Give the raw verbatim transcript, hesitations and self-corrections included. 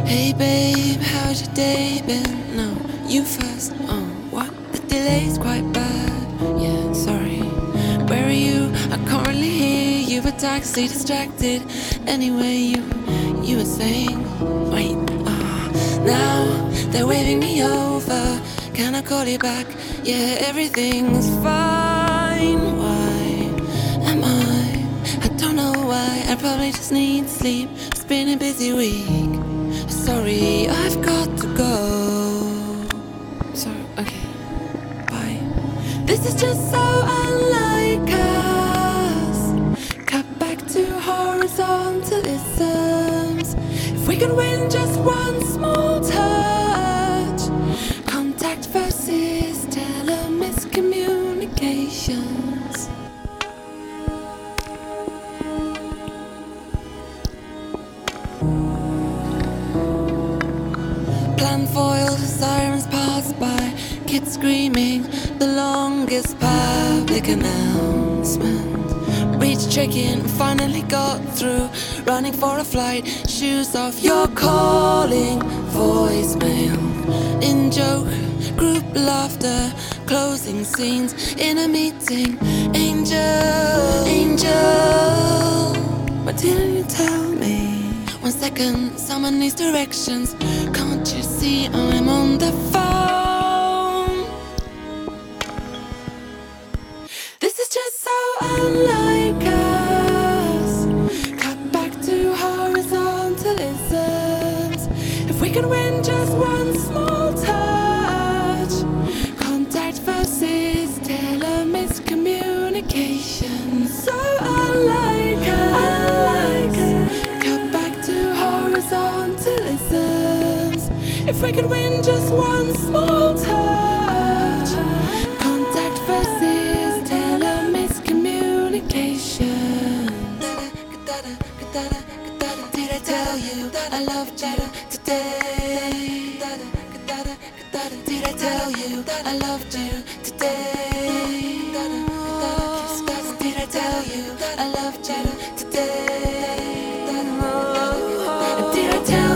Hey babe, how's your day been? No, you first. Oh, what? The delay's quite bad. Yeah, sorry. Where are you? I can't really hear you. A taxi distracted. Anyway, you, you were saying. Wait, ah. Now they're waving me over. Can I call you back? Yeah, everything's fine. Why am I? I don't know why. I probably just need sleep. It's been a busy week. Sorry, I've got to go. So, okay, bye. This is just so unlike us. Cut back to horizontalisms. If we could win just one small touch. Contact versus telemiscommunications. Plan foiled, sirens pass by, kids screaming, the longest public announcement. Reached check-in, finally got through, running for a flight, shoes off, you're calling, voicemail. In joke, group laughter, closing scenes, in a meeting, angel, angel. What didn't you tell me? One second, someone needs directions. Can't you see I'm on the phone? This is just so unlike us. Cut back to horizontalisms. If we could win just one small touch. Contact versus telemiscommunication. So unlike us. If we could win just one small touch. Contact versus telemiscommunication. Did I tell you I loved you today? Did I tell you I loved you today? Did I tell you I loved you today? Did I tell